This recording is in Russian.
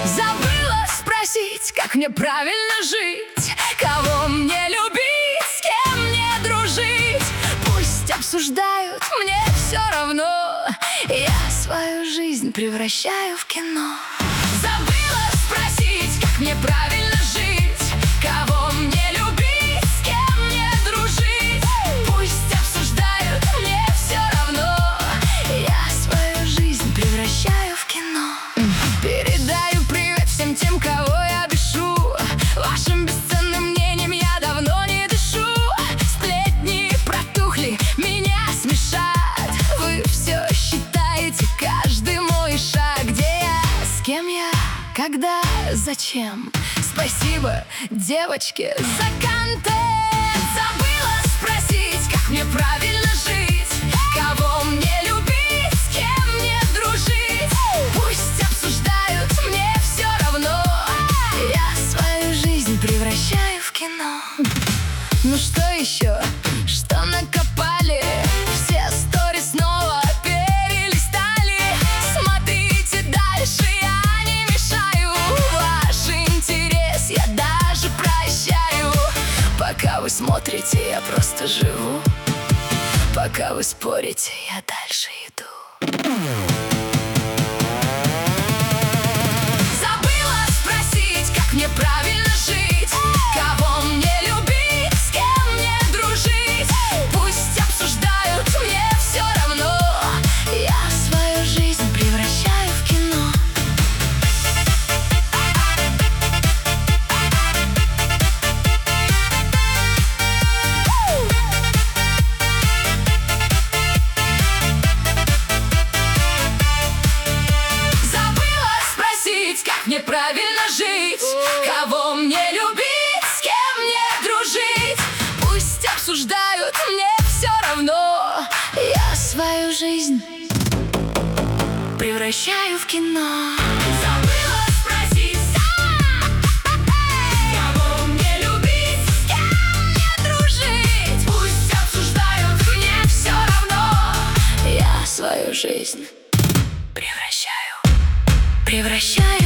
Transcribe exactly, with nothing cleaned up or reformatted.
Забыла спросить, как мне правильно жить, кого мне любить, с кем мне дружить. Пусть обсуждают, мне все равно, я свою жизнь превращаю в кино. Забыла спросить, как мне правильно жить, кого мне любить, с кем мне дружить. Пусть обсуждают, мне все равно, я свою жизнь превращаю в кино. Передаю привет всем тем, кого я бешу, вашим бесценным мнением я давно не дышу. Сплетни протухли, меня смешат, вы все считаете каждый мой шаг. Где я, с кем я, когда, зачем? Спасибо, девочки, за контент. Забыла спросить, как мне правильно жить, кого мне любить, с кем мне дружить. Пусть обсуждают, мне все равно, я свою жизнь превращаю в кино. Ну что еще, что накопали? Все стори снова перелистали. Смотрите дальше, я не мешаю, ваш интерес я даже прощаю. Пока вы смотрите, я просто живу, пока вы спорите, я дальше иду. Забыла спросить, как мне правильно жить, кого мне любить, с кем мне дружить. Пусть обсуждают, мне все равно, я свою жизнь превращаю в кино. Забыла спросить, как мне правильно жить, кого мне любить, с кем мне дружить. Пусть обсуждают, мне все равно, я свою жизнь превращаю в кино. Забыла спросить, кого мне любить, с кем мне дружить. Пусть обсуждают, мне все равно, я свою жизнь превращаю, превращаю